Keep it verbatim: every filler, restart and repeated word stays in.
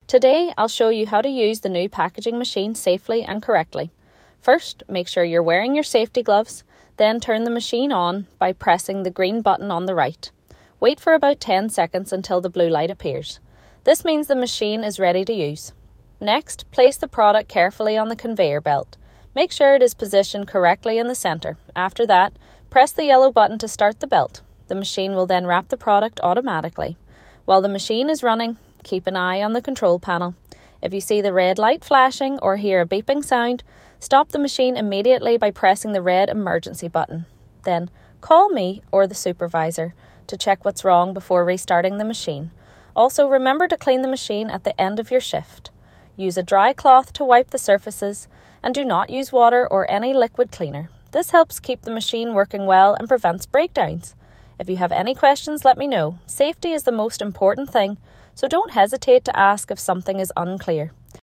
Today, I'll show you how to use the new packaging machine safely and correctly. First, make sure you're wearing your safety gloves, then turn the machine on by pressing the green button on the right. Wait for about ten seconds until the blue light appears. This means the machine is ready to use. Next, place the product carefully on the conveyor belt. Make sure it is positioned correctly in the centre. After that, press the yellow button to start the belt. The machine will then wrap the product automatically. While the machine is running, keep an eye on the control panel. If you see the red light flashing or hear a beeping sound, stop the machine immediately by pressing the red emergency button. Then, call me or the supervisor to check what's wrong before restarting the machine. Also, remember to clean the machine at the end of your shift. Use a dry cloth to wipe the surfaces and do not use water or any liquid cleaner. This helps keep the machine working well and prevents breakdowns. If you have any questions, let me know. Safety is the most important thing, so don't hesitate to ask if something is unclear.